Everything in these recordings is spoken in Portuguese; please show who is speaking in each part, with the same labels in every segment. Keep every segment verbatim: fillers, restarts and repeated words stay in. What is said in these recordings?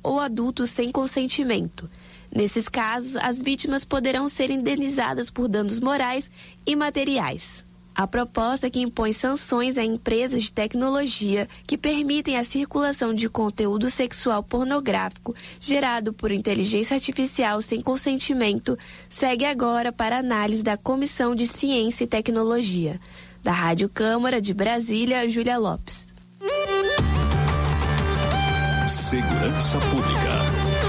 Speaker 1: ou adultos sem consentimento. Nesses casos, as vítimas poderão ser indenizadas por danos morais e materiais. A proposta que impõe sanções a empresas de tecnologia que permitem a circulação de conteúdo sexual pornográfico gerado por inteligência artificial sem consentimento segue agora para análise da Comissão de Ciência e Tecnologia. Da Rádio Câmara de Brasília, Júlia Lopes.
Speaker 2: Segurança Pública.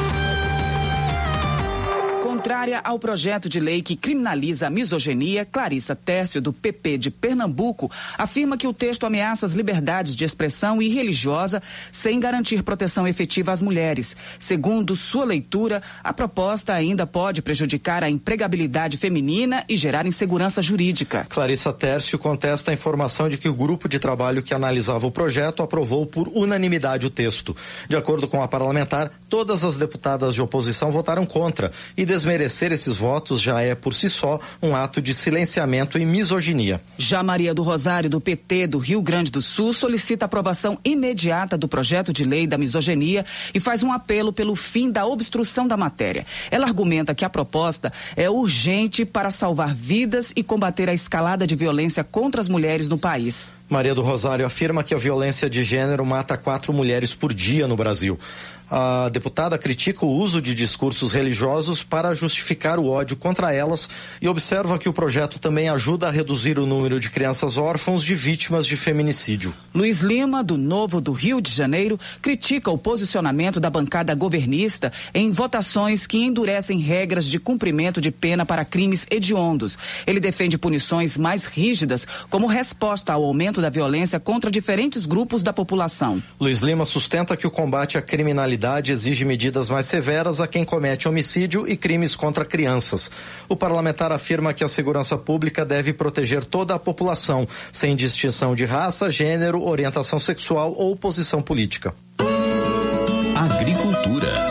Speaker 3: Contrária ao projeto de lei que criminaliza a misoginia, Clarissa Tércio, do P P de Pernambuco, afirma que o texto ameaça as liberdades de expressão e religiosa sem garantir proteção efetiva às mulheres. Segundo sua leitura, a proposta ainda pode prejudicar a empregabilidade feminina e gerar insegurança jurídica.
Speaker 4: Clarissa Tércio contesta a informação de que o grupo de trabalho que analisava o projeto aprovou por unanimidade o texto. De acordo com a parlamentar, todas as deputadas de oposição votaram contra e desmerecer esses votos já é por si só um ato de silenciamento e misoginia.
Speaker 3: Já Maria do Rosário, do P T do Rio Grande do Sul, solicita a aprovação imediata do projeto de lei da misoginia e faz um apelo pelo fim da obstrução da matéria. Ela argumenta que a proposta é urgente para salvar vidas e combater a escalada de violência contra as mulheres no país.
Speaker 4: Maria do Rosário afirma que a violência de gênero mata quatro mulheres por dia no Brasil. A deputada critica o uso de discursos religiosos para justificar o ódio contra elas e observa que o projeto também ajuda a reduzir o número de crianças órfãos de vítimas de feminicídio.
Speaker 3: Luiz Lima, do Novo do Rio de Janeiro, critica o posicionamento da bancada governista em votações que endurecem regras de cumprimento de pena para crimes hediondos. Ele defende punições mais rígidas como resposta ao aumento da violência contra diferentes grupos da população.
Speaker 4: Luiz Lima sustenta que o combate à criminalidade exige medidas mais severas a quem comete homicídio e crimes contra crianças. O parlamentar afirma que a segurança pública deve proteger toda a população, sem distinção de raça, gênero, orientação sexual ou posição política.
Speaker 2: Agricultura.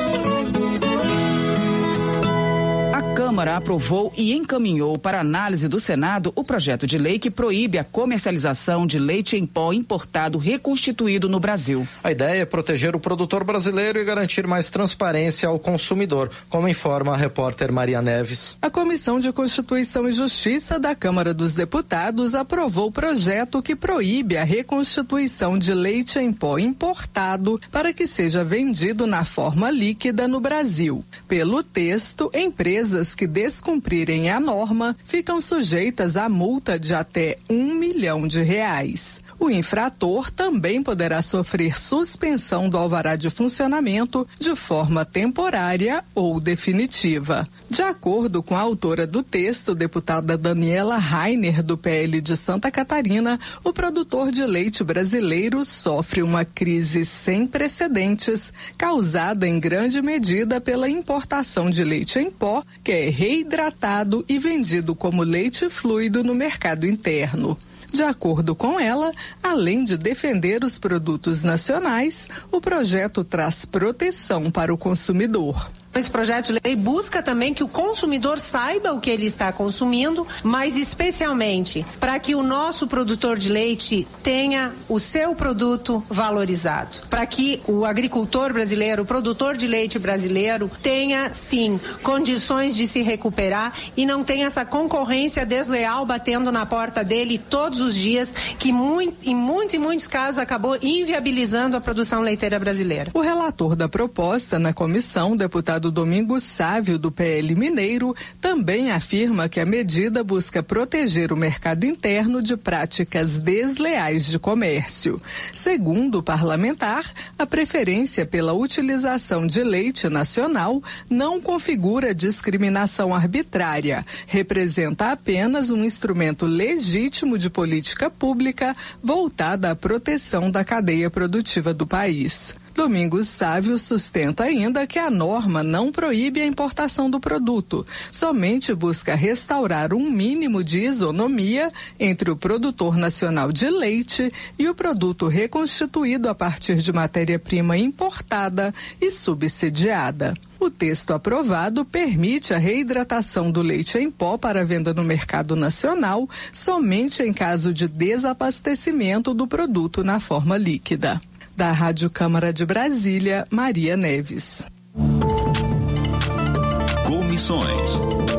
Speaker 3: A Câmara aprovou e encaminhou para análise do Senado o projeto de lei que proíbe a comercialização de leite em pó importado reconstituído no Brasil.
Speaker 4: A ideia é proteger o produtor brasileiro e garantir mais transparência ao consumidor, como informa a repórter Maria Neves.
Speaker 5: A Comissão de Constituição e Justiça da Câmara dos Deputados aprovou o projeto que proíbe a reconstituição de leite em pó importado para que seja vendido na forma líquida no Brasil. Pelo texto, empresas que descumprirem a norma ficam sujeitas a multa de até um milhão de reais. O infrator também poderá sofrer suspensão do alvará de funcionamento de forma temporária ou definitiva. De acordo com a autora do texto, deputada Daniela Rainer, do P L de Santa Catarina, o produtor de leite brasileiro sofre uma crise sem precedentes, causada em grande medida pela importação de leite em pó, que é reidratado e vendido como leite fluido no mercado interno. De acordo com ela, além de defender os produtos nacionais, o projeto traz proteção para o consumidor.
Speaker 6: Esse projeto de lei busca também que o consumidor saiba o que ele está consumindo, mas especialmente para que o nosso produtor de leite tenha o seu produto valorizado. Para que o agricultor brasileiro, o produtor de leite brasileiro, tenha, sim, condições de se recuperar e não tenha essa concorrência desleal batendo na porta dele todos os dias, que muito, em muitos e muitos casos acabou inviabilizando a produção leiteira brasileira.
Speaker 5: O relator da proposta na comissão, deputado Domingos Sávio, do P L Mineiro, também afirma que a medida busca proteger o mercado interno de práticas desleais de comércio. Segundo o parlamentar, a preferência pela utilização de leite nacional não configura discriminação arbitrária, representa apenas um instrumento legítimo de política pública voltada à proteção da cadeia produtiva do país. Domingos Sávio sustenta ainda que a norma não proíbe a importação do produto, somente busca restaurar um mínimo de isonomia entre o produtor nacional de leite e o produto reconstituído a partir de matéria-prima importada e subsidiada. O texto aprovado permite a reidratação do leite em pó para venda no mercado nacional somente em caso de desabastecimento do produto na forma líquida. Da Rádio Câmara de Brasília, Maria Neves.
Speaker 2: Comissões.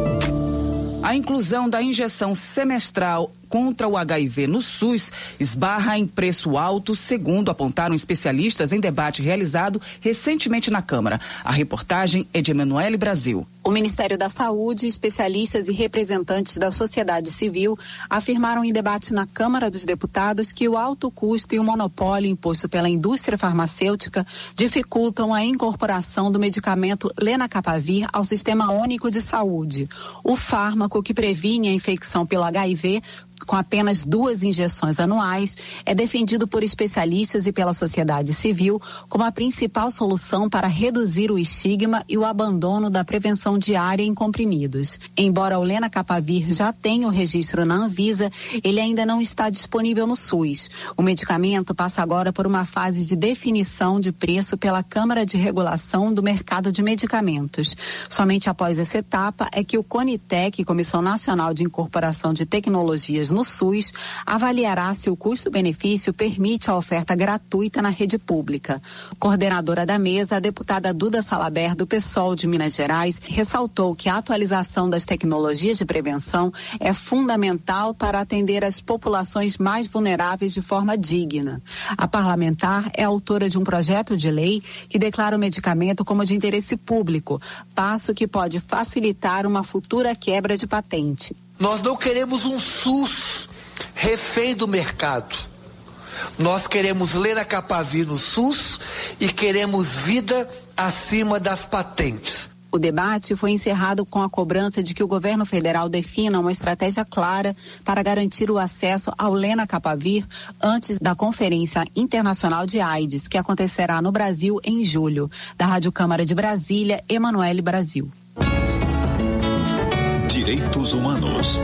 Speaker 3: A inclusão da injeção semestral contra o H I V no SUS esbarra em preço alto, segundo apontaram especialistas em debate realizado recentemente na Câmara. A reportagem é de Emanuele Brasil.
Speaker 7: O Ministério da Saúde, especialistas e representantes da sociedade civil afirmaram em debate na Câmara dos Deputados que o alto custo e o monopólio imposto pela indústria farmacêutica dificultam a incorporação do medicamento Lenacapavir ao Sistema Único de Saúde. O fármaco que previne a infecção pelo H I V com apenas duas injeções anuais, é defendido por especialistas e pela sociedade civil como a principal solução para reduzir o estigma e o abandono da prevenção diária em comprimidos. Embora o Lenacapavir já tenha o registro na Anvisa, ele ainda não está disponível no SUS. O medicamento passa agora por uma fase de definição de preço pela Câmara de Regulação do Mercado de Medicamentos. Somente após essa etapa é que o CONITEC, Comissão Nacional de Incorporação de Tecnologias no SUS, avaliará se o custo-benefício permite a oferta gratuita na rede pública. Coordenadora da mesa, a deputada Duda Salaber, do PSOL de Minas Gerais, ressaltou que a atualização das tecnologias de prevenção é fundamental para atender as populações mais vulneráveis de forma digna. A parlamentar é autora de um projeto de lei que declara o medicamento como de interesse público, passo que pode facilitar uma futura quebra de patente.
Speaker 8: Nós não queremos um SUS refém do mercado. Nós queremos Lenacapavir no SUS e queremos vida acima das patentes.
Speaker 7: O debate foi encerrado com a cobrança de que o governo federal defina uma estratégia clara para garantir o acesso ao Lenacapavir antes da Conferência Internacional de AIDS, que acontecerá no Brasil em julho. Da Rádio Câmara de Brasília, Emanuele Brasil.
Speaker 2: Direitos Humanos.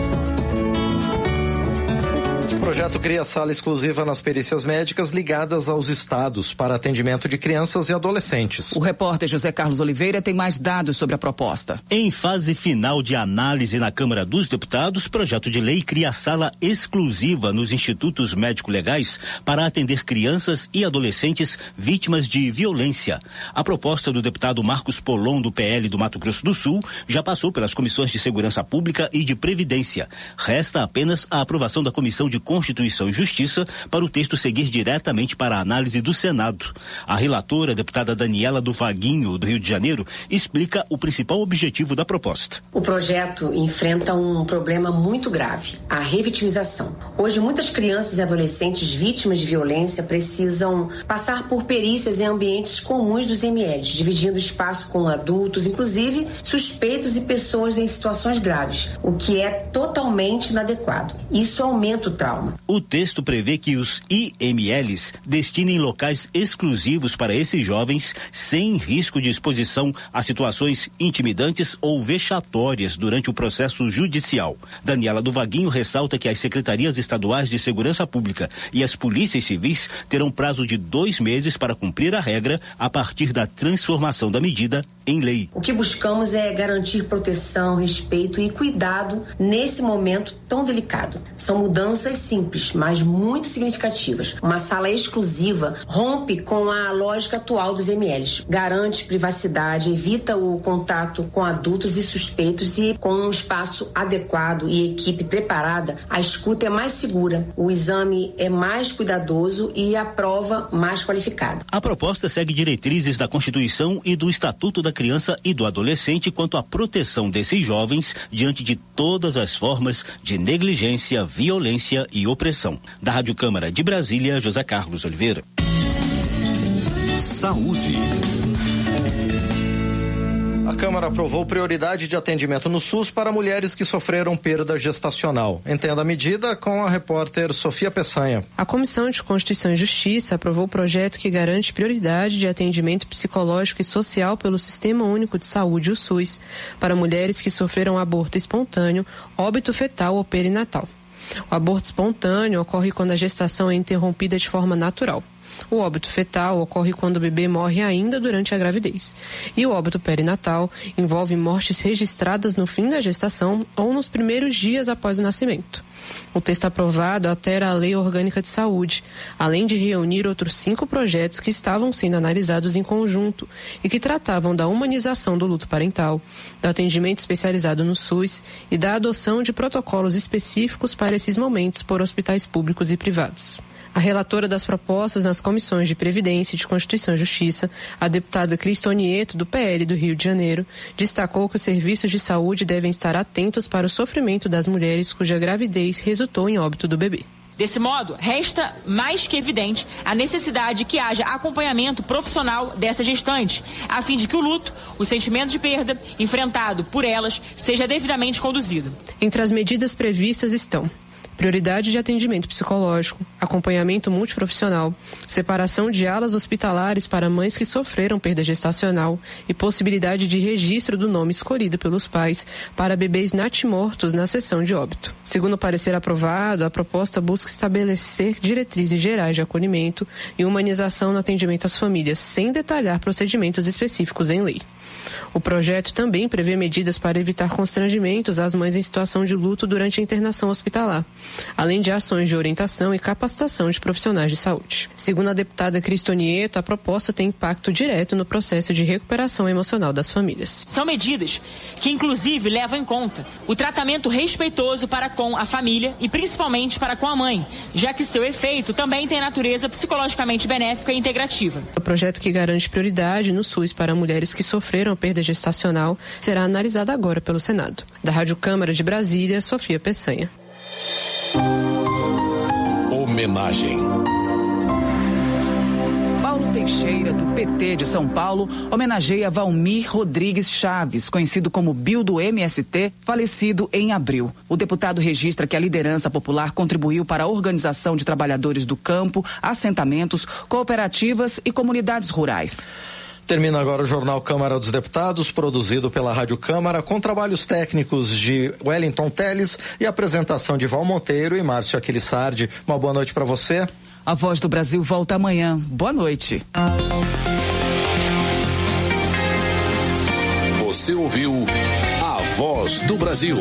Speaker 4: O projeto cria sala exclusiva nas perícias médicas ligadas aos estados para atendimento de crianças e adolescentes.
Speaker 3: O repórter José Carlos Oliveira tem mais dados sobre a proposta.
Speaker 9: Em fase final de análise na Câmara dos Deputados, projeto de lei cria sala exclusiva nos institutos médico-legais para atender crianças e adolescentes vítimas de violência. A proposta do deputado Marcos Polon, do P L do Mato Grosso do Sul, já passou pelas comissões de Segurança Pública e de Previdência. Resta apenas a aprovação da Comissão de Constituição e Justiça para o texto seguir diretamente para a análise do Senado. A relatora, a deputada Daniela do Vaguinho, do Rio de Janeiro, explica o principal objetivo da proposta.
Speaker 10: O projeto enfrenta um problema muito grave, a revitimização. Hoje, muitas crianças e adolescentes vítimas de violência precisam passar por perícias em ambientes comuns dos M Ls, dividindo espaço com adultos, inclusive suspeitos e pessoas em situações graves, o que é totalmente inadequado. Isso aumenta o trauma.
Speaker 9: O texto prevê que os I M Ls destinem locais exclusivos para esses jovens sem risco de exposição a situações intimidantes ou vexatórias durante o processo judicial. Daniela do Vaguinho ressalta que as secretarias estaduais de segurança pública e as polícias civis terão prazo de dois meses para cumprir a regra a partir da transformação da medida em lei.
Speaker 10: O que buscamos é garantir proteção, respeito e cuidado nesse momento tão delicado. São mudanças simples, mas muito significativas. Uma sala exclusiva rompe com a lógica atual dos M Ls. Garante privacidade, evita o contato com adultos e suspeitos e com um espaço adequado e equipe preparada, a escuta é mais segura, o exame é mais cuidadoso e a prova mais qualificada.
Speaker 9: A proposta segue diretrizes da Constituição e do Estatuto da Criança e do Adolescente quanto à proteção desses jovens diante de todas as formas de negligência, violência e opressão. Da Rádio Câmara de Brasília, José Carlos Oliveira.
Speaker 2: Saúde.
Speaker 4: A Câmara aprovou prioridade de atendimento no SUS para mulheres que sofreram perda gestacional. Entenda a medida com a repórter Sofia Peçanha.
Speaker 11: A Comissão de Constituição e Justiça aprovou o projeto que garante prioridade de atendimento psicológico e social pelo Sistema Único de Saúde, o SUS, para mulheres que sofreram aborto espontâneo, óbito fetal ou perinatal. O aborto espontâneo ocorre quando a gestação é interrompida de forma natural. O óbito fetal ocorre quando o bebê morre ainda durante a gravidez. E o óbito perinatal envolve mortes registradas no fim da gestação ou nos primeiros dias após o nascimento. O texto aprovado altera a Lei Orgânica de Saúde, além de reunir outros cinco projetos que estavam sendo analisados em conjunto e que tratavam da humanização do luto parental, do atendimento especializado no SUS e da adoção de protocolos específicos para esses momentos por hospitais públicos e privados. A relatora das propostas nas comissões de Previdência e de Constituição e Justiça, a deputada Cristonieto, do P L do Rio de Janeiro, destacou que os serviços de saúde devem estar atentos para o sofrimento das mulheres cuja gravidez resultou em óbito do bebê.
Speaker 12: Desse modo, resta mais que evidente a necessidade que haja acompanhamento profissional dessa gestante, a fim de que o luto, o sentimento de perda enfrentado por elas, seja devidamente conduzido.
Speaker 11: Entre as medidas previstas estão: prioridade de atendimento psicológico, acompanhamento multiprofissional, separação de alas hospitalares para mães que sofreram perda gestacional e possibilidade de registro do nome escolhido pelos pais para bebês natimortos na sessão de óbito. Segundo o parecer aprovado, a proposta busca estabelecer diretrizes gerais de acolhimento e humanização no atendimento às famílias, sem detalhar procedimentos específicos em lei. O projeto também prevê medidas para evitar constrangimentos às mães em situação de luto durante a internação hospitalar, além de ações de orientação e capacitação de profissionais de saúde. Segundo a deputada Cristonieto, a proposta tem impacto direto no processo de recuperação emocional das famílias.
Speaker 12: São medidas que, inclusive, levam em conta o tratamento respeitoso para com a família e principalmente para com a mãe, já que seu efeito também tem natureza psicologicamente benéfica e integrativa.
Speaker 11: O projeto, que garante prioridade no SUS para mulheres que sofreram perda gestacional, será analisado agora pelo Senado. Da Rádio Câmara de Brasília, Sofia Peçanha.
Speaker 2: Homenagem.
Speaker 3: Paulo Teixeira, do P T de São Paulo, homenageia Valmir Rodrigues Chaves, conhecido como Bill do M S T, falecido em abril. O deputado registra que a liderança popular contribuiu para a organização de trabalhadores do campo, assentamentos, cooperativas e comunidades rurais.
Speaker 4: Termina agora o Jornal Câmara dos Deputados, produzido pela Rádio Câmara, com trabalhos técnicos de Wellington Teles e apresentação de Val Monteiro e Márcio Aquilissardi. Uma boa noite para você.
Speaker 3: A Voz do Brasil volta amanhã. Boa noite.
Speaker 2: Você ouviu A Voz do Brasil.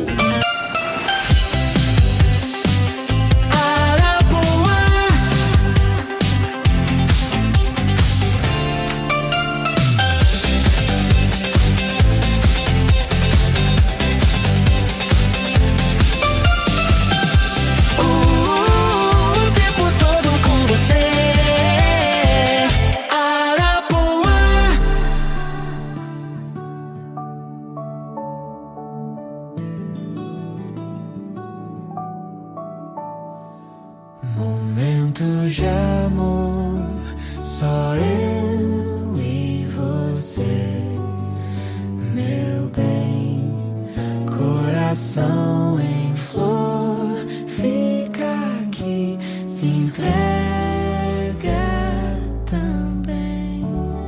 Speaker 13: Momentos de amor, só eu e você, meu bem, coração em flor, fica aqui, se entrega também.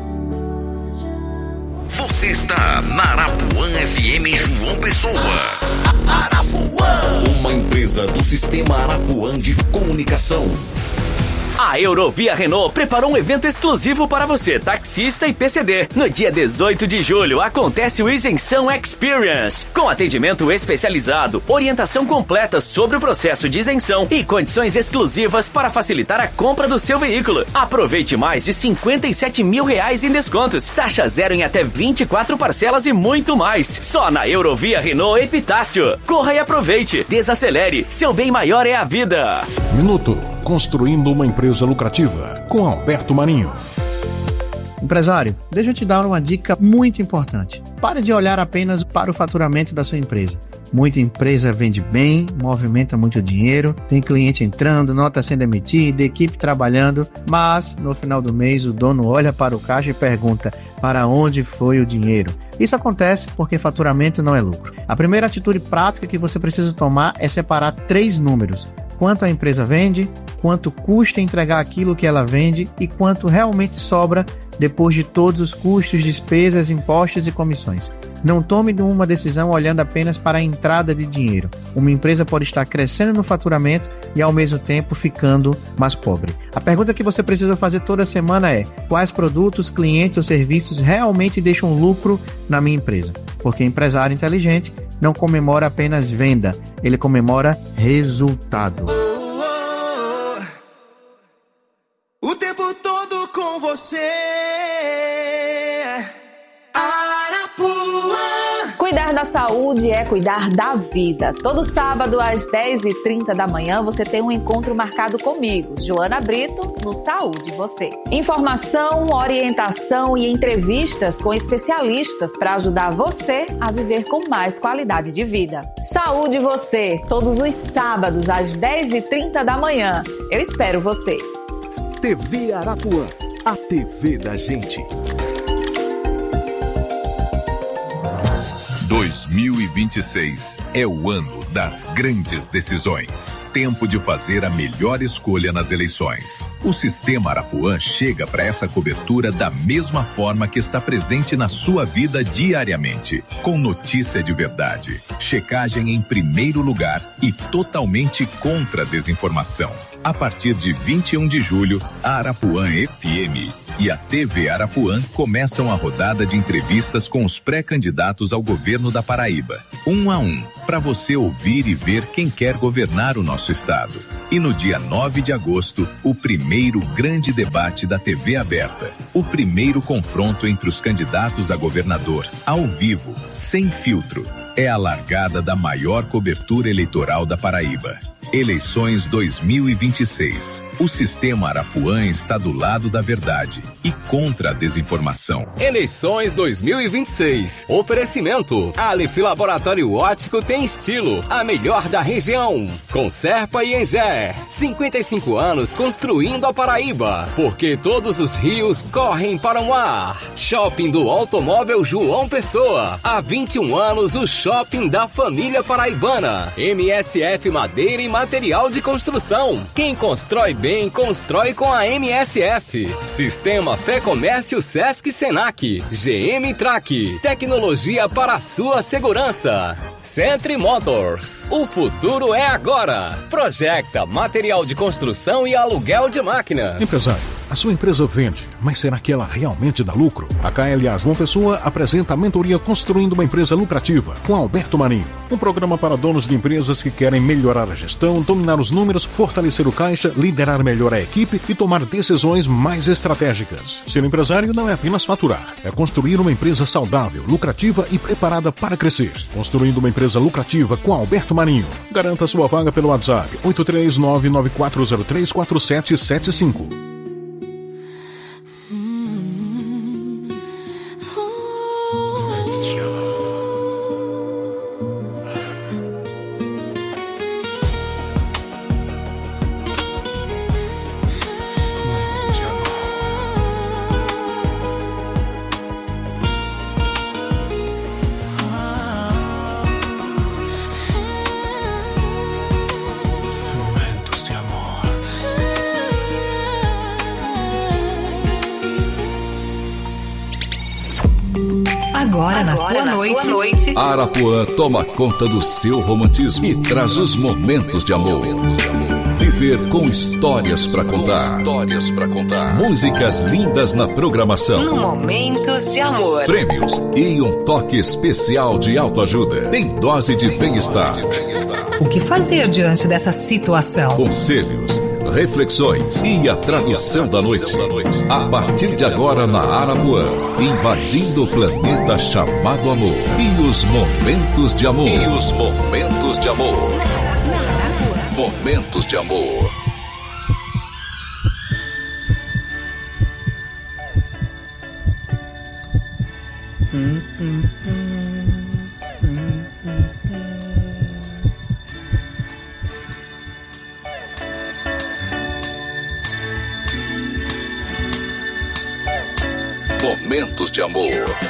Speaker 2: Você está na Arapuã F M João Pessoa. Arapuã, uma empresa do Sistema Arapuã de Comunicação.
Speaker 14: A Eurovia Renault preparou um evento exclusivo para você, taxista e P C D. No dia dezoito de julho acontece o Isenção Experience, com atendimento especializado, orientação completa sobre o processo de isenção e condições exclusivas para facilitar a compra do seu veículo. Aproveite mais de cinquenta e sete mil reais em descontos, taxa zero em até vinte e quatro parcelas e muito mais. Só na Eurovia Renault Epitácio. Corra e aproveite, desacelere, seu bem maior é a vida.
Speaker 15: Minuto. Construindo uma empresa lucrativa, com Alberto Marinho.
Speaker 16: Empresário, deixa eu te dar uma dica muito importante. Pare de olhar apenas para o faturamento da sua empresa. Muita empresa vende bem, movimenta muito dinheiro, tem cliente entrando, nota sendo emitida, equipe trabalhando, mas no final do mês o dono olha para o caixa e pergunta: para onde foi o dinheiro? Isso acontece porque faturamento não é lucro. A primeira atitude prática que você precisa tomar é separar três números: quanto a empresa vende, quanto custa entregar aquilo que ela vende e quanto realmente sobra depois de todos os custos, despesas, impostos e comissões. Não tome uma decisão olhando apenas para a entrada de dinheiro. Uma empresa pode estar crescendo no faturamento e ao mesmo tempo ficando mais pobre. A pergunta que você precisa fazer toda semana é: quais produtos, clientes ou serviços realmente deixam lucro na minha empresa? Porque empresário inteligente não comemora apenas venda, ele comemora resultado.
Speaker 17: O tempo todo com você.
Speaker 18: Cuidar da saúde é cuidar da vida. Todo sábado às dez e trinta da manhã você tem um encontro marcado comigo, Joana Brito, no Saúde Você. Informação, orientação e entrevistas com especialistas para ajudar você a viver com mais qualidade de vida. Saúde Você, todos os sábados às dez e trinta da manhã. Eu espero você.
Speaker 19: T V Arapuã, a T V da gente.
Speaker 20: dois mil e vinte e seis é o ano das grandes decisões. Tempo de fazer a melhor escolha nas eleições. O Sistema Arapuã chega para essa cobertura da mesma forma que está presente na sua vida diariamente, com notícia de verdade, checagem em primeiro lugar e totalmente contra a desinformação. A partir de vinte e um de julho, a Arapuã F M e a T V Arapuã começam a rodada de entrevistas com os pré-candidatos ao governo da Paraíba, um a um, para você ouvir e ver quem quer governar o nosso estado. E no dia nove de agosto, o primeiro grande debate da T V aberta, o primeiro confronto entre os candidatos a governador, ao vivo, sem filtro. É a largada da maior cobertura eleitoral da Paraíba. Eleições dois mil e vinte e seis. O Sistema Arapuã está do lado da verdade e contra a desinformação.
Speaker 21: Eleições dois mil e vinte e seis. Oferecimento. Aleph Laboratório Óptico tem estilo. A melhor da região. Com Serpa e Engé. cinquenta e cinco anos construindo a Paraíba. Porque todos os rios correm para o mar. Shopping do Automóvel João Pessoa. Há vinte e um anos o shopping da família paraibana. M S F Madeira e Material de Construção. Quem constrói bem, constrói com a M S F. Sistema Fé Comércio Sesc Senac. G M Track. Tecnologia para a sua segurança. Centre Motors. O futuro é agora. Projecta material de construção e aluguel de máquinas.
Speaker 15: Empresário, a sua empresa vende, mas será que ela realmente dá lucro? A K L A João Pessoa apresenta a mentoria Construindo uma Empresa Lucrativa, com Alberto Marinho. Um programa para donos de empresas que querem melhorar a gestão, dominar os números, fortalecer o caixa, liderar melhor a equipe e tomar decisões mais estratégicas. Ser empresário não é apenas faturar, é construir uma empresa saudável, lucrativa e preparada para crescer. Construindo uma Empresa Lucrativa com Alberto Marinho. Garanta sua vaga pelo WhatsApp oito três nove nove quatro zero três quatro sete sete cinco.
Speaker 22: Agora, na, Agora, sua, na noite. sua noite.
Speaker 2: Arapuã toma conta do seu romantismo e traz os momentos de amor. Viver com histórias para contar. Histórias para contar. Músicas lindas na programação.
Speaker 22: No Momentos de Amor.
Speaker 2: Prêmios e um toque especial de autoajuda. Tem dose de bem-estar.
Speaker 22: O que fazer diante dessa situação?
Speaker 2: Conselhos, reflexões e a tradução da noite. A partir de agora na Arapuã, invadindo o planeta chamado amor. E os momentos de amor. E os momentos de amor. Momentos de amor.
Speaker 16: Hum, hum, hum.
Speaker 2: Momentos de amor.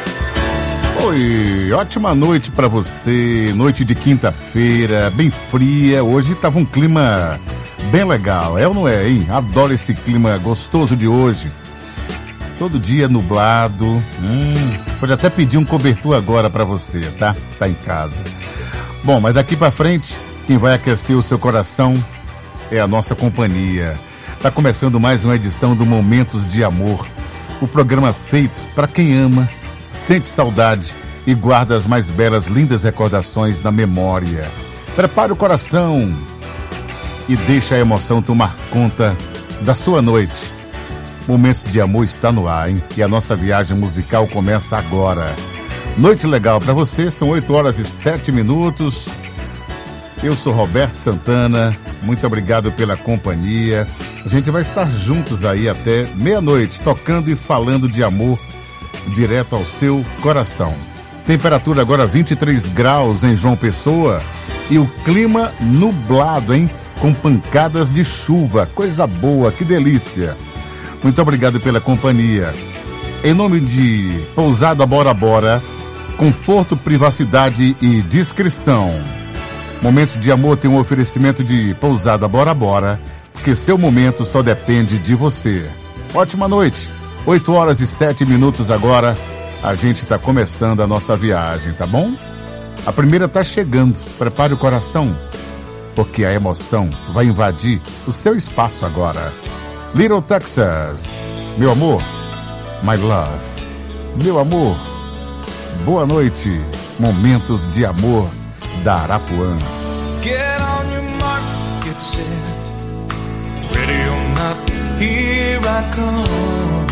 Speaker 23: Oi, ótima noite pra você. Noite de quinta-feira, bem fria. Hoje tava um clima
Speaker 1: Bem legal, é ou não é, hein? Adoro esse clima gostoso de hoje. Todo dia nublado. Hum, pode até pedir um cobertor agora pra você, tá? Tá em casa. Bom, mas daqui pra frente, quem vai aquecer o seu coração é a nossa companhia. Tá começando mais uma edição do Momentos de Amor. O programa feito para quem ama, sente saudade e guarda as mais belas, lindas recordações na memória. Prepare o coração e deixa a emoção tomar conta da sua noite. Momentos de Amor está no ar, hein? E a nossa viagem musical começa agora. Noite legal para você, são oito horas e sete minutos. Eu sou Roberto Santana, muito obrigado pela companhia. A gente vai estar juntos aí até meia-noite, tocando e falando de amor direto ao seu coração. Temperatura agora vinte e três graus em João Pessoa e o clima nublado, hein? Com pancadas de chuva, coisa boa, que delícia. Muito obrigado pela companhia. Em nome de Pousada Bora Bora, conforto, privacidade e discrição. Momentos de Amor tem um oferecimento de Pousada Bora Bora, porque seu momento só depende de você. Ótima noite. oito horas e sete minutos agora. A gente está começando a nossa viagem, tá bom? A primeira está chegando. Prepare o coração, porque a emoção vai invadir o seu espaço agora. Little Texas, meu amor, my love, meu amor, boa noite, Momentos de Amor da Arapuã.
Speaker 17: Get on your mark, get set, ready or not, here I come.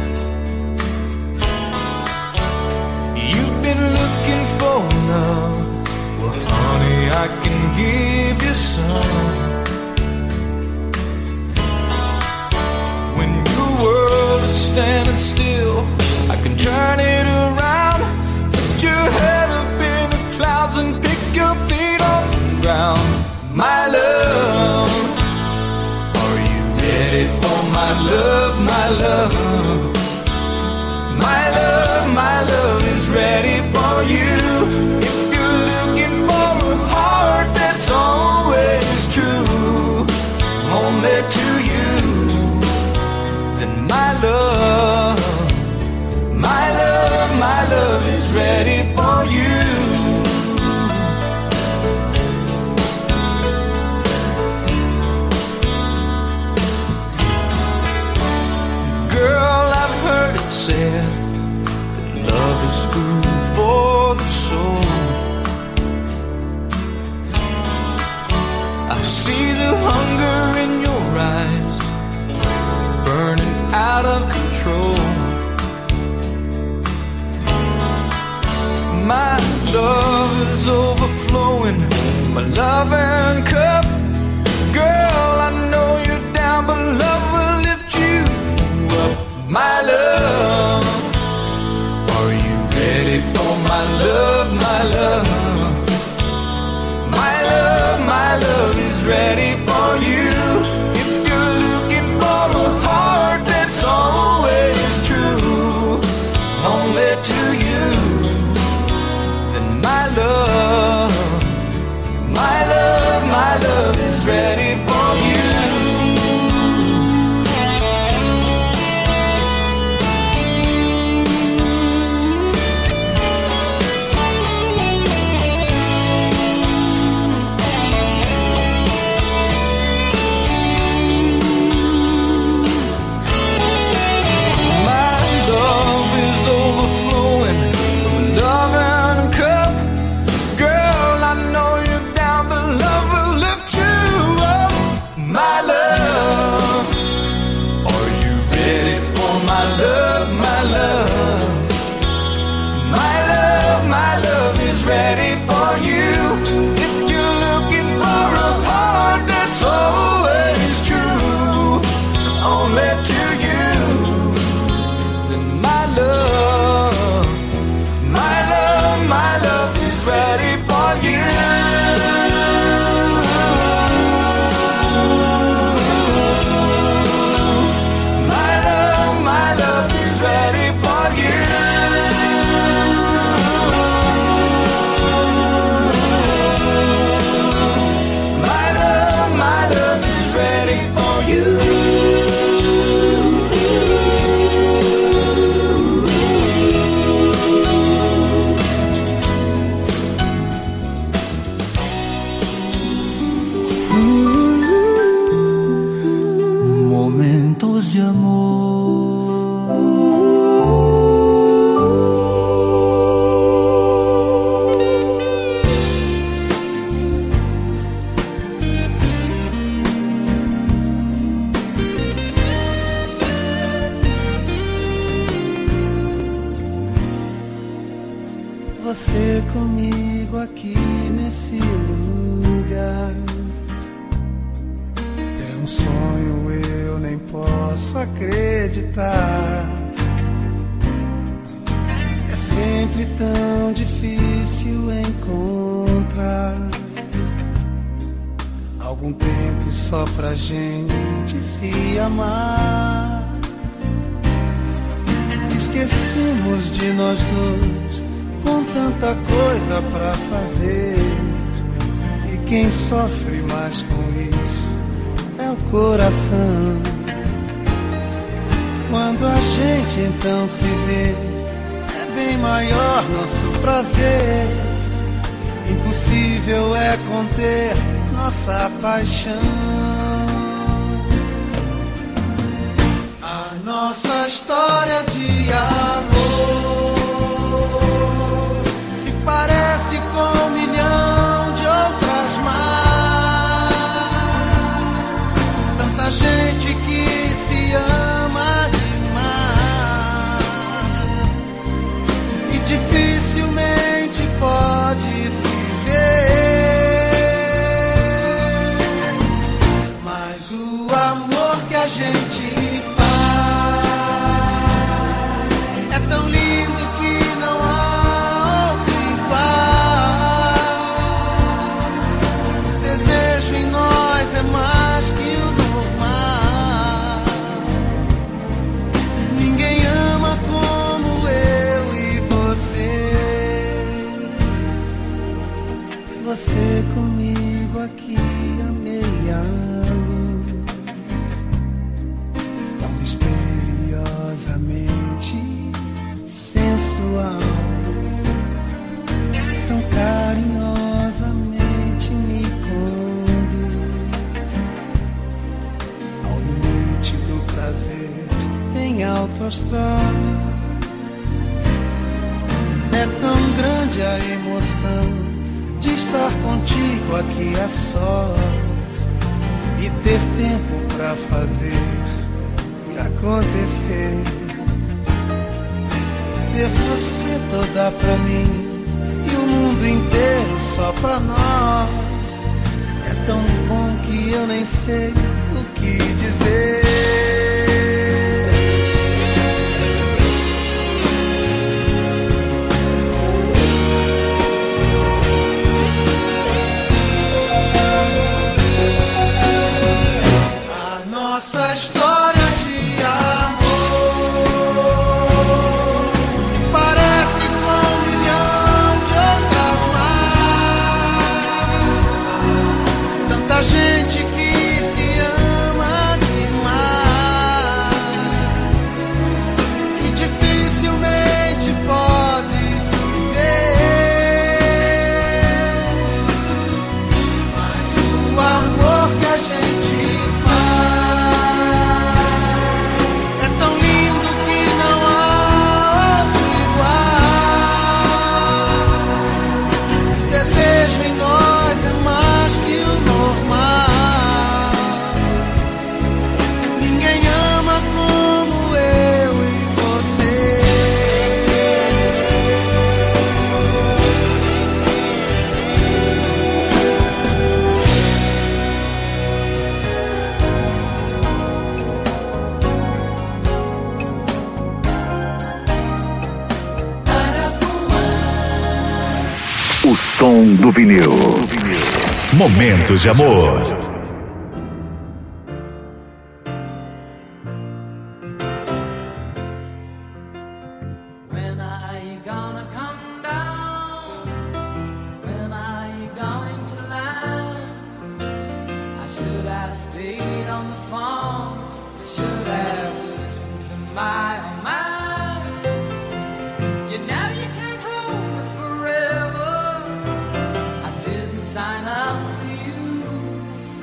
Speaker 17: You've been looking for love, well honey I can give you some. When your world is standing still, I can turn it around. Put your head up in the clouds and pick your feet off the ground. My love, are you ready for my love, my love? My love, my love is ready for you. If you're looking for a heart that's always true, only to you, then my love, my love, my love is ready for you. Girl, I've heard it said that love is food for the soul. I see the hunger in your eyes, burning out of control. My love is overflowing, my loving cup. Girl, I know you're down, but love will lift you up. My love, are you ready for my love, my love? My love, my love is ready for you. If you're looking for a heart that's always true, only to you, then my love, my love, my love is ready for you. Ready for you. If you're looking for a heart that's always true, only to you, then my love, my love, my love is ready for you. My love, my love is ready for you.
Speaker 5: você comigo aqui nesse lugar. É um sonho, eu nem posso acreditar. É sempre tão difícil encontrar algum tempo só pra gente se amar. Esquecemos de nós dois com tanta coisa pra fazer, e quem sofre mais com isso é o coração. Quando a gente então se vê, é bem maior nosso prazer. Impossível é conter nossa paixão. A nossa história de amor se parece com um milhão de outras mais. Tanta gente que se ama demais e dificilmente pode se ver. Mas o amor que a gente é tão lindo que não há outro igual. O desejo em nós é mais que o normal. Ninguém ama como eu e você. Você comigo aqui a meia luz, tão misteriosamente sensual, tão carinhosamente me conduz ao limite do prazer em alto astral. É tão grande a emoção de estar contigo aqui a sós e ter tempo pra fazer e acontecer. Ter você toda pra mim e o mundo inteiro só pra nós. É tão bom que eu nem sei o que dizer. A nossa história de amor gente que se ama demais e dificilmente pode se ver. Mas o amor que a gente faz é tão lindo que não há outro igual. O desejo em nós é mais que o
Speaker 2: som do vinil. Momentos de amor.
Speaker 17: Sign up with you.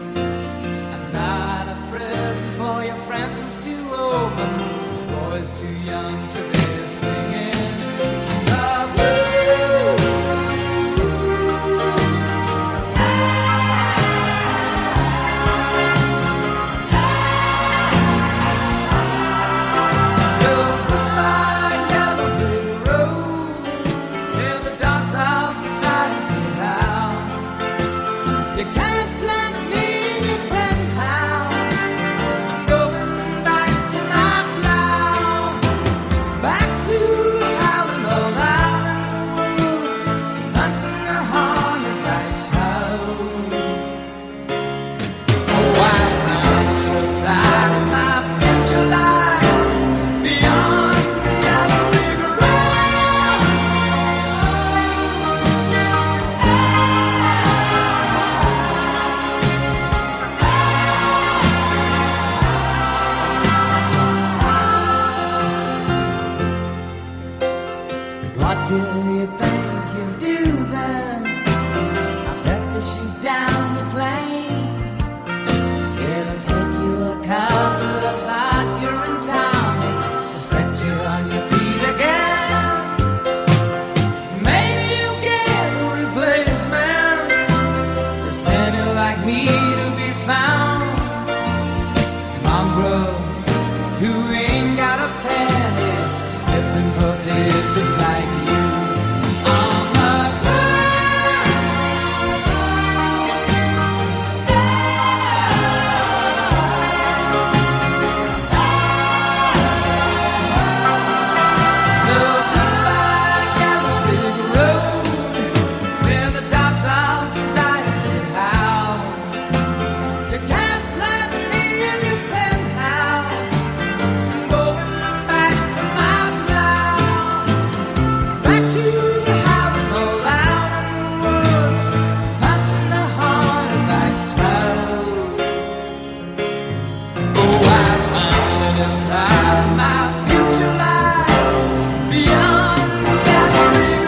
Speaker 13: think you do then? I bet that she down the plane. It'll take you a couple of arguing tonics to set you on your feet again. Maybe you'll get a replacement. There's plenty like me to be found. Mongrels who ain't got a penny, sniffing for tickets like you. On the So goodbye, yellow brick road, where the dogs of society howl. You can't let me in your penthouse. I'm going back to my cloud, back to the house all out in the woods, hunting the hornback toad. Oh, I found that inside my future lies beyond the yellow brick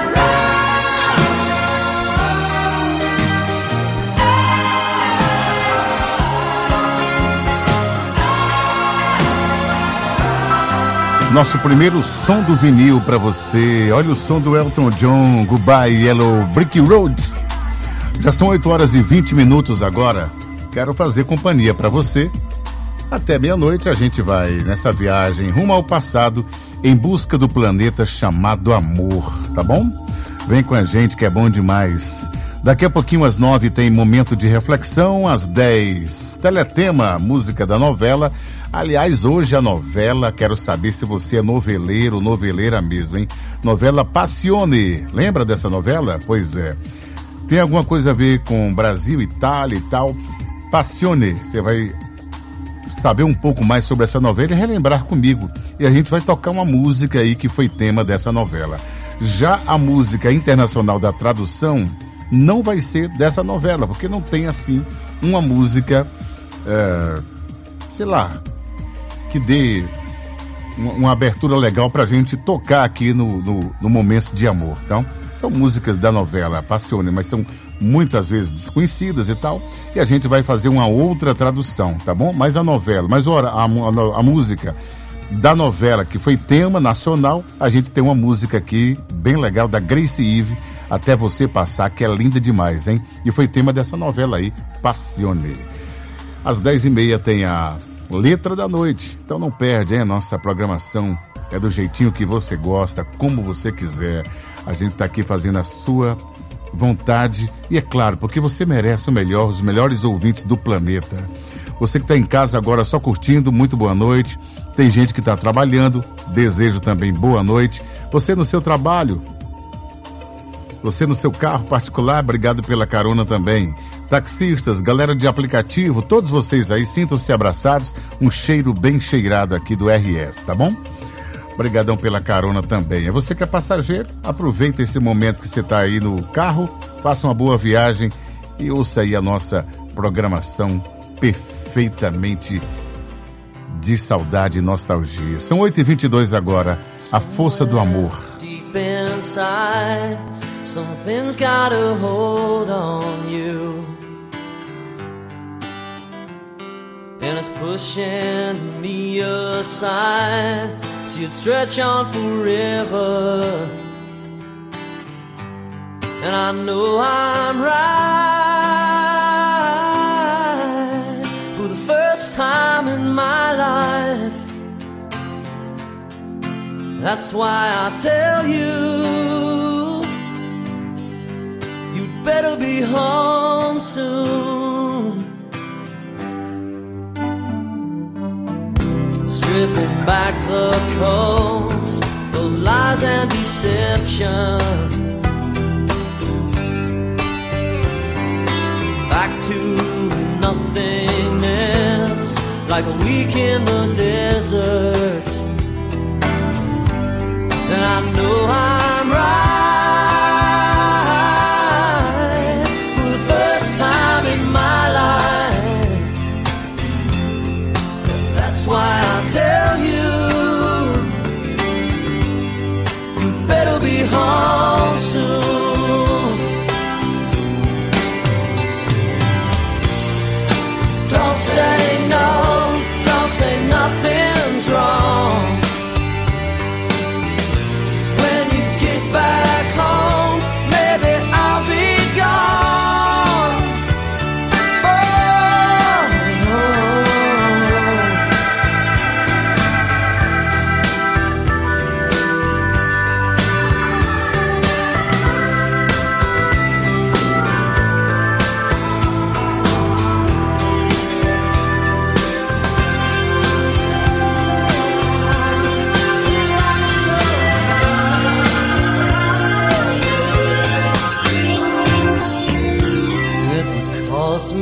Speaker 1: Nosso primeiro som do vinil pra você. Olha o som do Elton John, Goodbye Yellow Brick Road. Já são oito horas e vinte minutos agora. Quero fazer companhia pra você. Até meia-noite a gente vai nessa viagem rumo ao passado em busca do planeta chamado amor, tá bom? Vem com a gente que é bom demais. Daqui a pouquinho às nove tem momento de reflexão, às dez Teletema, música da novela. Aliás, hoje a novela, quero saber se você é noveleiro, noveleira mesmo, hein? Novela Passione. Lembra dessa novela? Pois é. Tem alguma coisa a ver com Brasil, Itália e tal. Passione. Você vai saber um pouco mais sobre essa novela e relembrar comigo. E a gente vai tocar uma música aí que foi tema dessa novela. Já a música internacional da tradução não vai ser dessa novela, porque não tem, assim, uma música, é, sei lá, que dê uma, uma abertura legal pra gente tocar aqui no, no, no Momento de Amor. Então, são músicas da novela Passione, mas são muitas vezes desconhecidas e tal, e a gente vai fazer uma outra tradução, tá bom? Mas a novela, mas a, a, a, a música da novela que foi tema nacional, a gente tem uma música aqui bem legal da Grace Ive, Até Você Passar, que é linda demais, hein? E foi tema dessa novela aí, Passione. Às dez e meia tem a Letra da Noite, então não perde, hein? Nossa programação é do jeitinho que você gosta, como você quiser. A gente tá aqui fazendo a sua vontade e é claro, porque você merece o melhor, os melhores ouvintes do planeta. Você que está em casa agora só curtindo, muito boa noite. Tem gente que está trabalhando, desejo também boa noite. Você no seu trabalho, você no seu carro particular, obrigado pela carona também. Taxistas, galera de aplicativo, todos vocês aí, sintam-se abraçados. Um cheiro bem cheirado aqui do R S, tá bom? Obrigadão pela carona também. É você que é passageiro, aproveita esse momento que você está aí no carro, faça uma boa viagem e ouça aí a nossa programação perfeitamente de saudade e nostalgia. São oito e vinte e dois agora, A Força do Amor.
Speaker 6: Deep inside, something's got a hold on you, and it's pushing me aside. See it stretch on forever, and I know I'm right for the first time in my life. That's why I tell you, you'd better be home soon. Stripping back the coats of lies and deception, back to nothingness, like a week in the desert. And I know I'm right for the first time in my life. That's why I tell you, you'd better be home soon.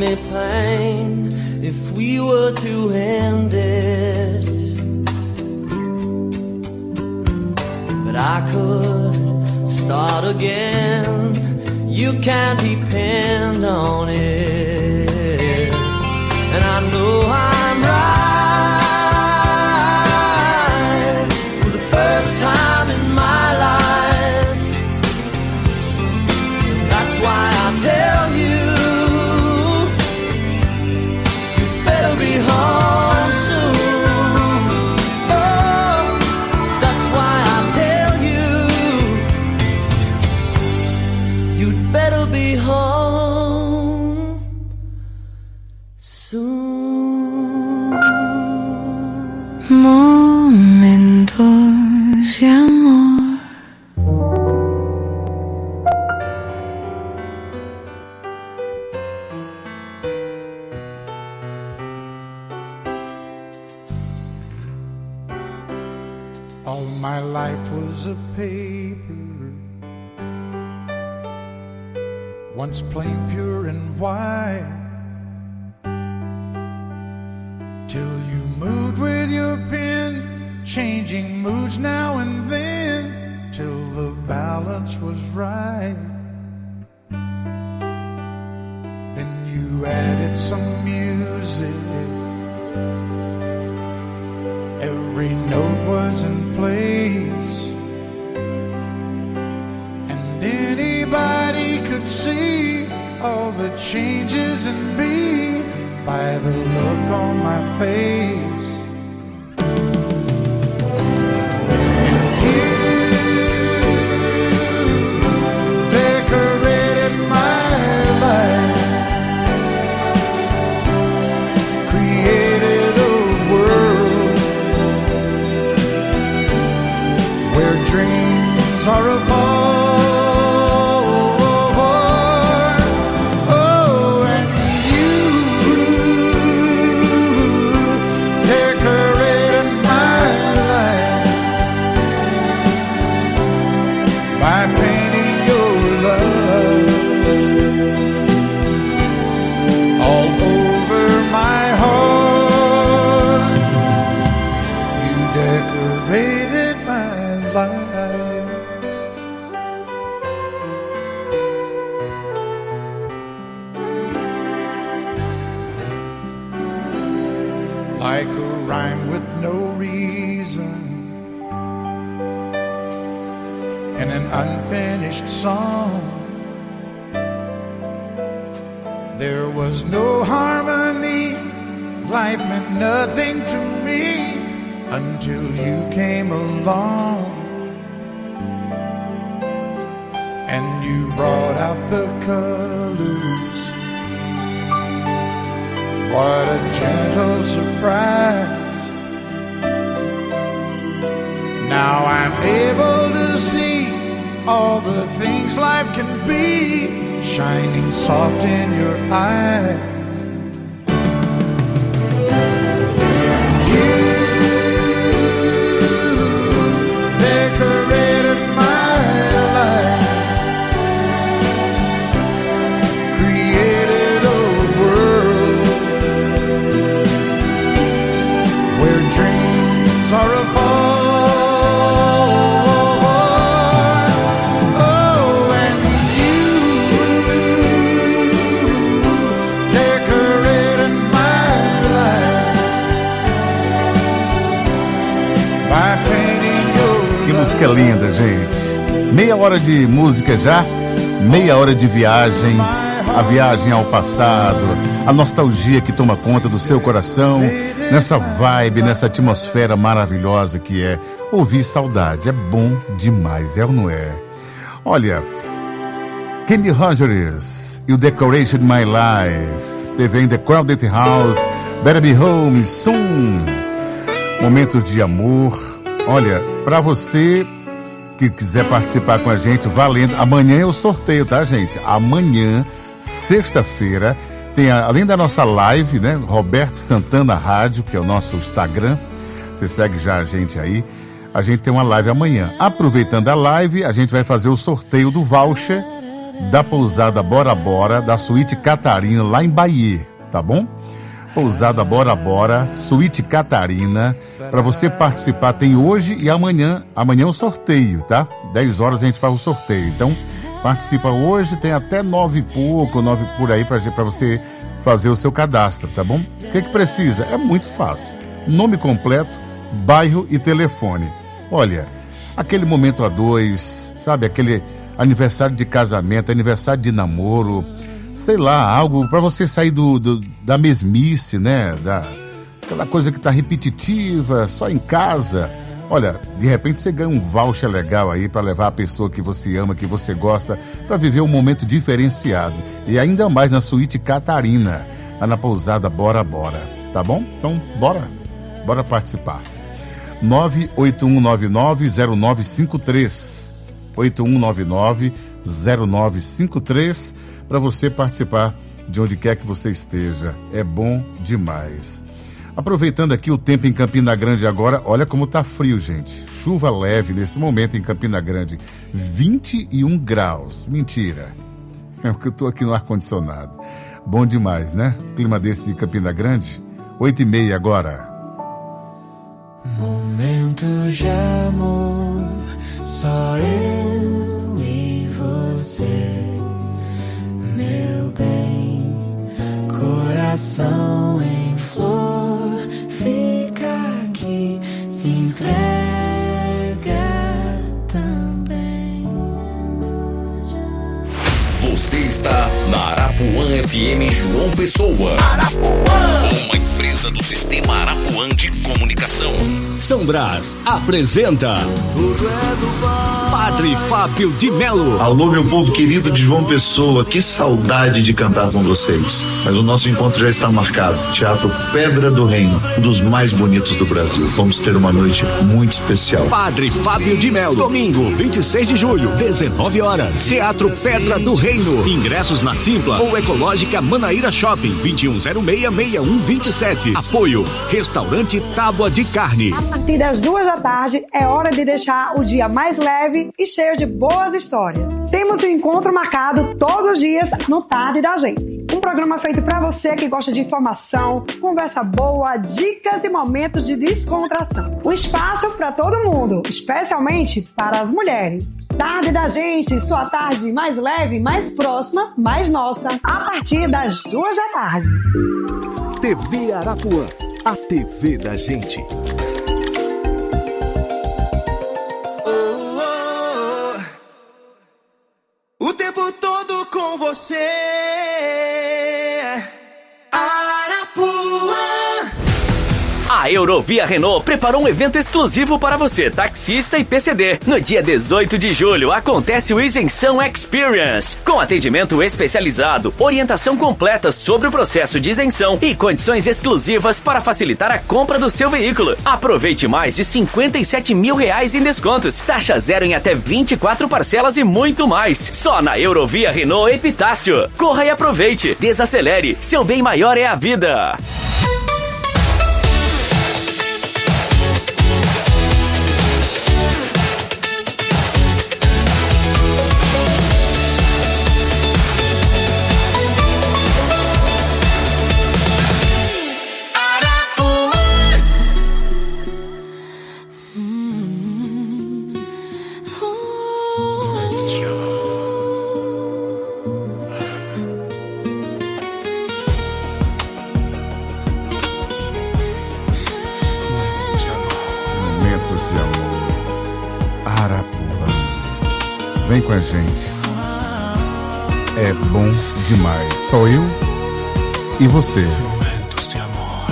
Speaker 6: me pain if we were to end it. But I could start again. You can depend on it. And I know I'm right for the first time in my life. That's why I tell you, you better be home soon. Oh, that's why I tell you, you'd better be home soon.
Speaker 7: Momentos de amor.
Speaker 5: All my life was a paper, once plain, pure and white, till you moved with your pen, changing moods now and then, till the balance was right. Then you added some music, every note was in place, and anybody could see all the changes in me by the look on my face. And you decorated my life, created a world where dreams are apart. Oh, and you decorated my life by painting your love all over my heart. You decorated my life. Like a rhyme with no reason in an unfinished song. There was no harmony, life meant nothing to me until you came along. And you brought out the colors. What a gentle surprise. Now I'm able to see all the things life can be, shining soft in your eyes. You decorated my life, created a world where dreams are apart. Oh, and you decorated my life by painting your
Speaker 1: Que música linda, gente. Meia hora de música já, meia hora de viagem, a viagem ao passado, a nostalgia que toma conta do seu coração, nessa vibe, nessa atmosfera maravilhosa que é ouvir saudade. É bom demais, é ou não é? Olha, Kenny Rogers e o Decoration My Life. Teve ainda Crowded House, Better Be Home Soon. Momentos de amor. Olha, pra você que quiser participar com a gente, valendo. Amanhã é o sorteio, tá, gente? Amanhã, sexta-feira, tem, a, além da nossa live, né? Roberto Santana Rádio, que é o nosso Instagram. Você segue já a gente aí. A gente tem uma live amanhã. Aproveitando a live, a gente vai fazer o sorteio do voucher da pousada Bora Bora, da Suíte Catarina, lá em Bahia, tá bom? Pousada Bora Bora, Suíte Catarina, para você participar, tem hoje e amanhã, amanhã é o sorteio, tá? dez horas a gente faz o sorteio, então participa hoje, tem até nove e pouco, nove por aí para você fazer o seu cadastro, tá bom? O que que precisa? É muito fácil, nome completo, bairro e telefone. Olha, aquele momento a dois, sabe, aquele aniversário de casamento, aniversário de namoro, sei lá, algo para você sair do, do, da mesmice, né? Da, aquela coisa que tá repetitiva, só em casa. Olha, de repente você ganha um voucher legal aí para levar a pessoa que você ama, que você gosta, para viver um momento diferenciado. E ainda mais na Suíte Catarina, lá na pousada Bora Bora, tá bom? Então, bora, bora participar. nove oito um nove nove zero nove cinco três, oito um nove nove zero nove cinco três, para você participar de onde quer que você esteja. É bom demais. Aproveitando aqui o tempo em Campina Grande agora, olha como tá frio, gente. Chuva leve nesse momento em Campina Grande, vinte e um graus. Mentira. É porque eu tô aqui no ar-condicionado. Bom demais, né? Clima desse de Campina Grande. Oito e meia agora.
Speaker 6: Momentos de amor, só eu e você, meu bem, coração em flor, fica aqui, se entrega também.
Speaker 2: Você está na Arapuã F M João Pessoa. Arapuã, uma empresa do Sistema Arapuã de Comunicação.
Speaker 7: São Brás apresenta Padre Fábio de Melo.
Speaker 8: Alô, meu povo querido de João Pessoa, que saudade de cantar com vocês. Mas o nosso encontro já está marcado. Teatro Pedra do Reino, um dos mais bonitos do Brasil. Vamos ter uma noite muito especial.
Speaker 7: Padre Fábio de Melo, domingo, vinte e seis de julho, dezenove horas. Teatro Pedra do Reino. Ingressos na Simpla ou Ecológica Manaíra Shopping, vinte e um zero seis, seis um dois sete. Apoio, Restaurante Tábua de Carne.
Speaker 23: A partir das duas da tarde é hora de deixar o dia mais leve e cheio de boas histórias. Temos um encontro marcado todos os dias no Tarde da Gente. Um programa feito pra você que gosta de informação, conversa boa, dicas e momentos de descontração. Um espaço pra todo mundo, especialmente para as mulheres. Tarde da Gente, sua tarde mais leve, mais próxima, mais nossa, a partir das duas da tarde.
Speaker 19: T V Arapuã, a T V da gente.
Speaker 6: O tempo todo com você, Arapuã.
Speaker 14: A Eurovia Renault preparou um evento exclusivo para você, taxista e P C D. No dia dezoito de julho, acontece o Isenção Experience, com atendimento especializado, orientação completa sobre o processo de isenção e condições exclusivas para facilitar a compra do seu veículo. Aproveite mais de cinquenta e sete mil reais em descontos, taxa zero em até vinte e quatro parcelas e muito mais. Só na Eurovia Renault Epitácio. Corra e aproveite, desacelere, seu bem maior é a vida.
Speaker 1: Vem com a gente. É bom demais. Só eu e você.
Speaker 6: Momentos de amor.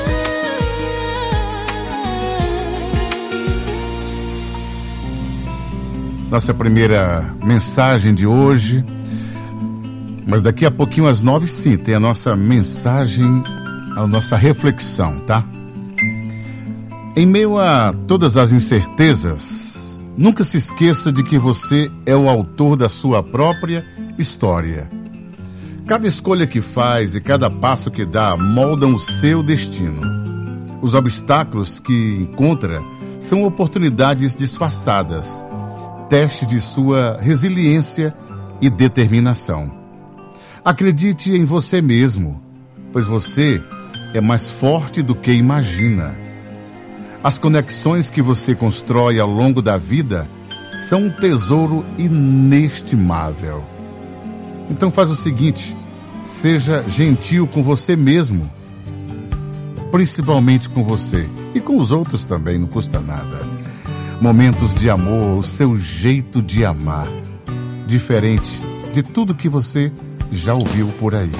Speaker 1: Nossa primeira mensagem de hoje. Mas daqui a pouquinho, às nove, sim, tem a nossa mensagem, a nossa reflexão, tá? Em meio a todas as incertezas, nunca se esqueça de que você é o autor da sua própria história. Cada escolha que faz e cada passo que dá moldam o seu destino. Os obstáculos que encontra são oportunidades disfarçadas, teste de sua resiliência e determinação. Acredite em você mesmo, pois você é mais forte do que imagina. As conexões que você constrói ao longo da vida são um tesouro inestimável. Então faz o seguinte, seja gentil com você mesmo, principalmente com você e com os outros também, não custa nada. Momentos de amor, o seu jeito de amar, diferente de tudo que você já ouviu por aí.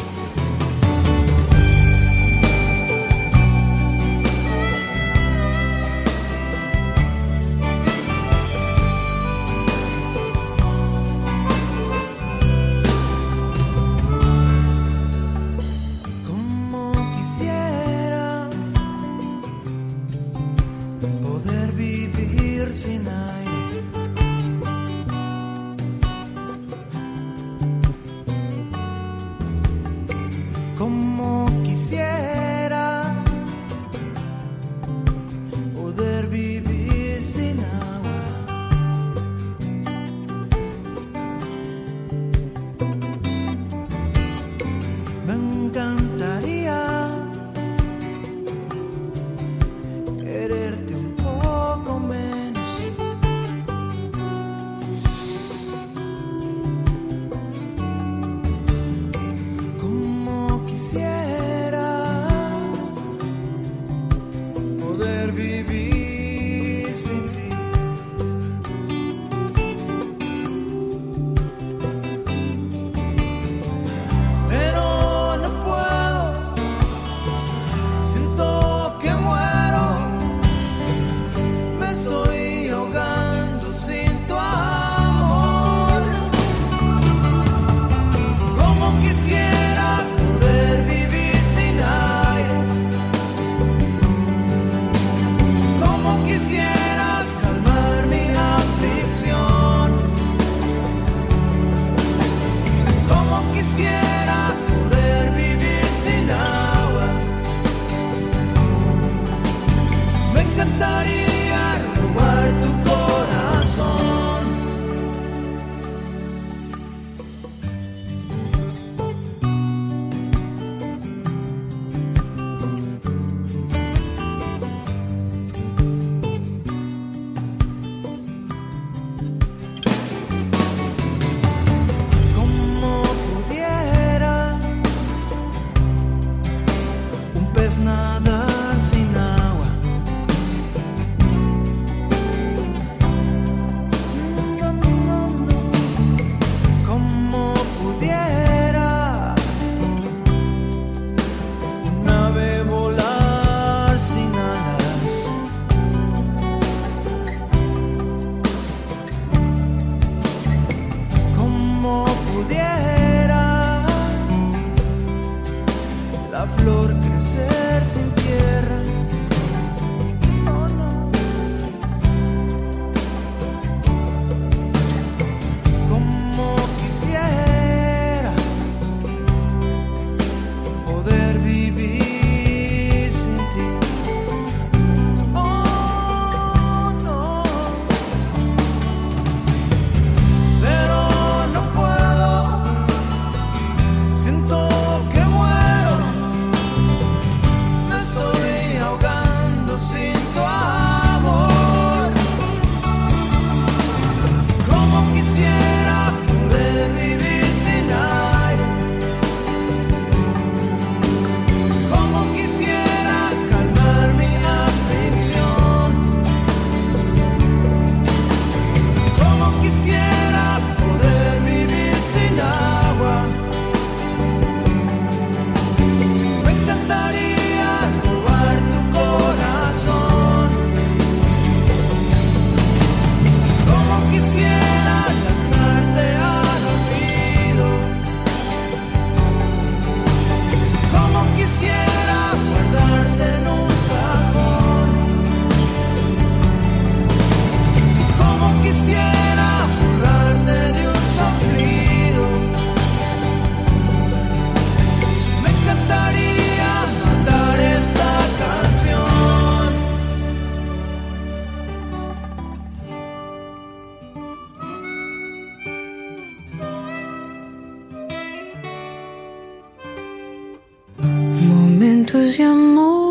Speaker 9: momentos de amor.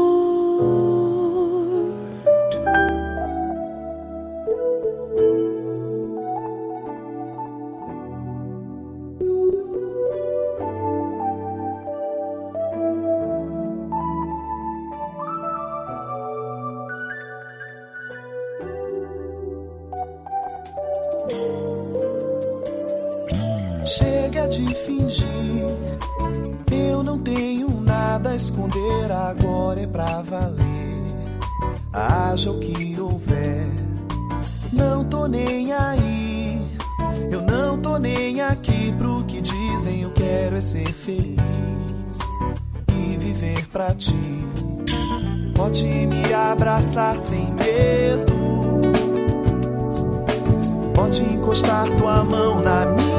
Speaker 5: Chega de fingir, eu não tenho nada a esconder, agora é pra valer. Haja o que houver, não tô nem aí, eu não tô nem aqui pro que dizem, eu quero é ser feliz e viver pra ti. Pode me abraçar sem medo, pode encostar tua mão na minha.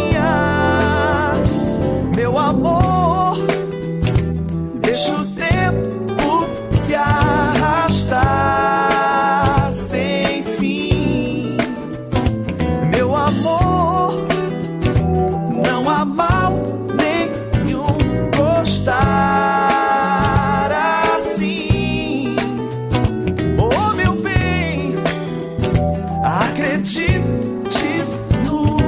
Speaker 5: Meu amor, deixa o tempo se arrastar sem fim. Meu amor, não há mal nenhum gostar assim. Oh, meu bem, acredite no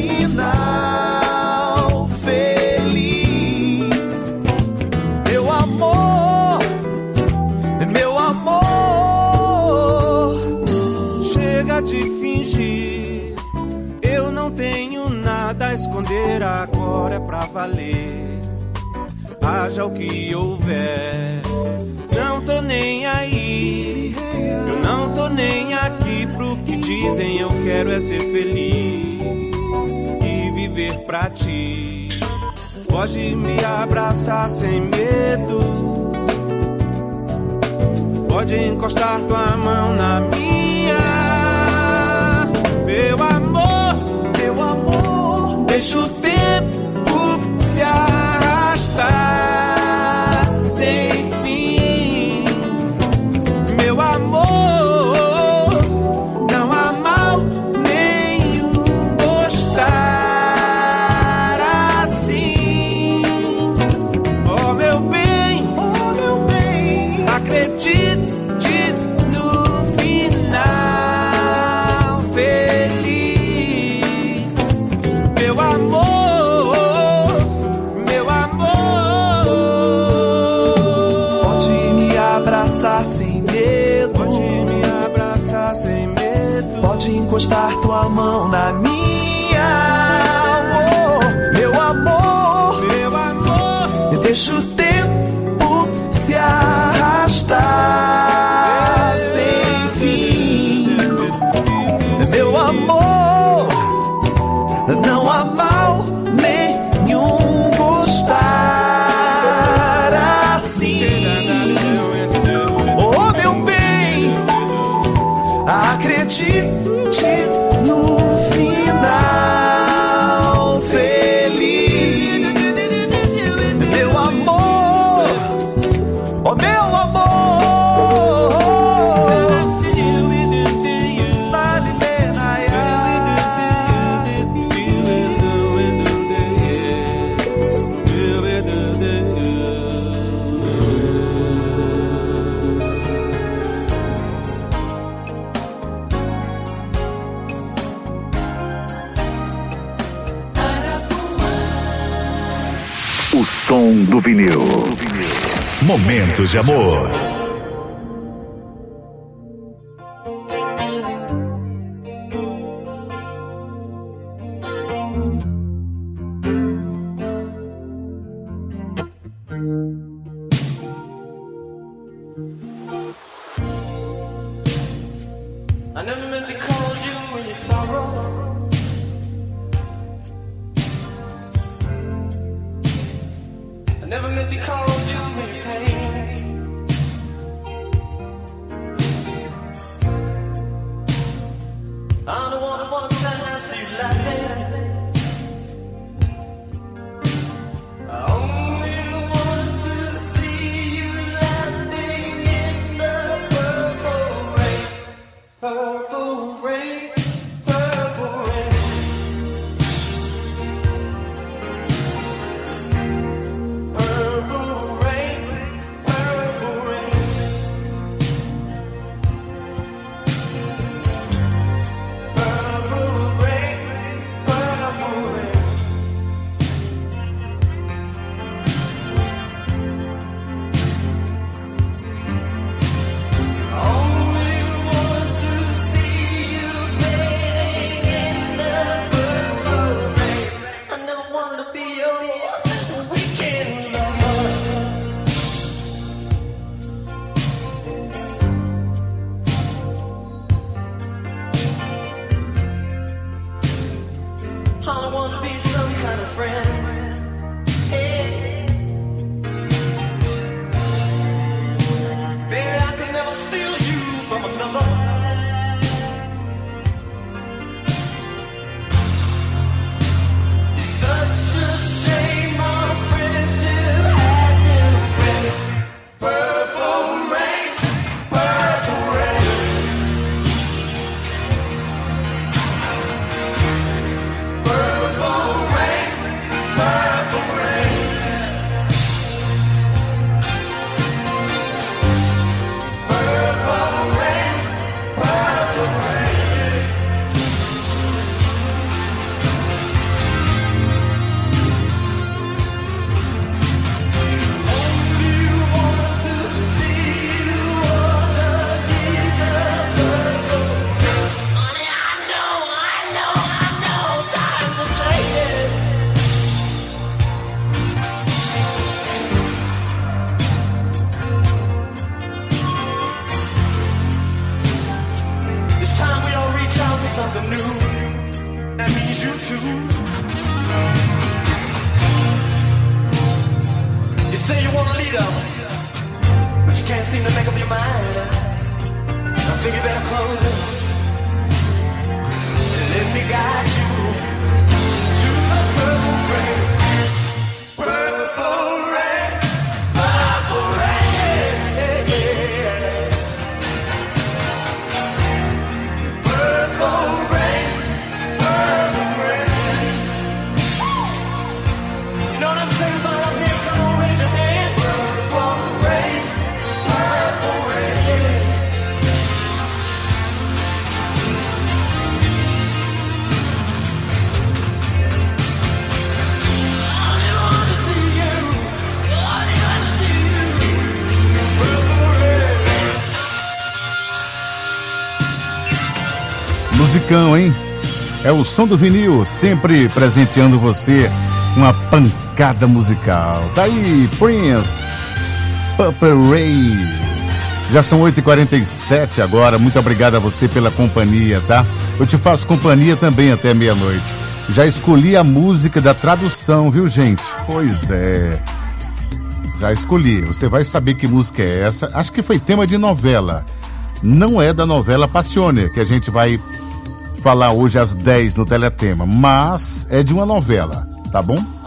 Speaker 5: final feliz. Meu amor, meu amor, chega de fingir, eu não tenho nada a esconder, agora é pra valer. Haja o que houver, não tô nem aí, eu não tô nem aqui pro que dizem, eu quero é ser feliz e viver pra ti. Pode me abraçar sem medo, pode encostar tua mão na minha. Meu amor, meu amor, deixa o tempo se arrastar sem fim. Meu amor, não há mal nenhum gostar assim. Oh, meu bem, oh, meu bem, acredite no final feliz. Meu amor, meu amor, pode me abraçar sem medo, pode me abraçar sem medo, pode encostar tua mão na minha. Oh, meu amor, meu amor, deixa o tempo se arrastar sem fim. Meu amor, não há mal nenhum gostar assim. Oh, meu bem, acredite no final feliz. Meu amor, oh, meu amor.
Speaker 2: O som do vinil. Momentos de amor.
Speaker 5: I never meant to cause you any sorrow. I never meant to cause you any pain. I'm the one who wants to have you laughing. I only want to see you laughing in the purple rain. Purple rain, purple rain. Purple
Speaker 6: some kind of friend. Hey. Baby, I could never steal you from another. It's such a shame our friendship had to end. Purple rain, purple rain. Purple rain, purple rain. Purple rain, purple rain. Only want to see you underneath the purple. Honey, I know, I know, I know times are changing. It's time we all reach out for something new. That means you too. You say you want a leader, but you can't seem to make up your mind. I think you better close it and let me guide you to the purple rain. Purple rain, purple rain. Purple rain, purple rain. You know what I'm saying about up here? Come on, raise your hand. Purple rain, purple rain. I want to see you. I want to see you. Purple rain.
Speaker 1: Musicão, hein? É o som do vinil, sempre presenteando você uma pancada musical. Tá aí, Prince, Purple Rain. Já são oito e quarenta e sete agora, muito obrigado a você pela companhia, tá? Eu te faço companhia também até meia-noite. Já escolhi a música da tradução, viu, gente? Pois é. Já escolhi, você vai saber que música é essa. Acho que foi tema de novela. Não é da novela Passione, que a gente vai falar hoje às dez no Teletema, mas é de uma novela, tá bom?